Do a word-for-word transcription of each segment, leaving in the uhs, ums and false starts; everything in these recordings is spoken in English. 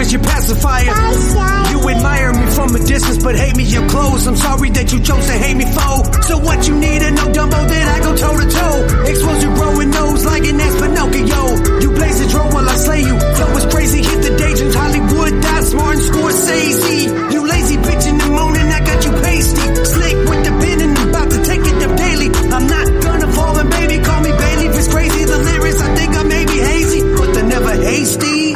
is your pacifier. You admire me from a distance, but hate me up close. I'm sorry that you chose to hate me, foe. So what you need to know, Dumbo, that I go toe to toe. Expose your growing nose like an ass Pinocchio. You blaze the drone while I slay you. Flow is crazy, hit the daydreams. Hollywood, Dot, Martin, Scorsese. You lazy bitch in the morning, I got you pasty. Slick with the pen and I'm about to take it up daily. I'm not gonna fall and baby, call me Bailey. If it's crazy, the lyrics, I think I may be hazy, but they're never hasty.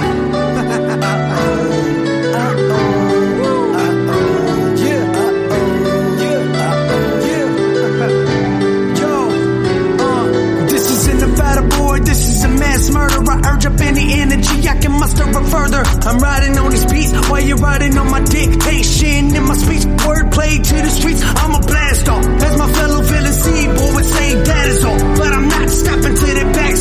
Murder, I urge up any energy I can muster up further. I'm riding on this beat while you're riding on my dictation. In my speech, wordplay to the streets, I'm a blast off. As my fellow villain C-boy would say, that is all. But I'm not stopping to the back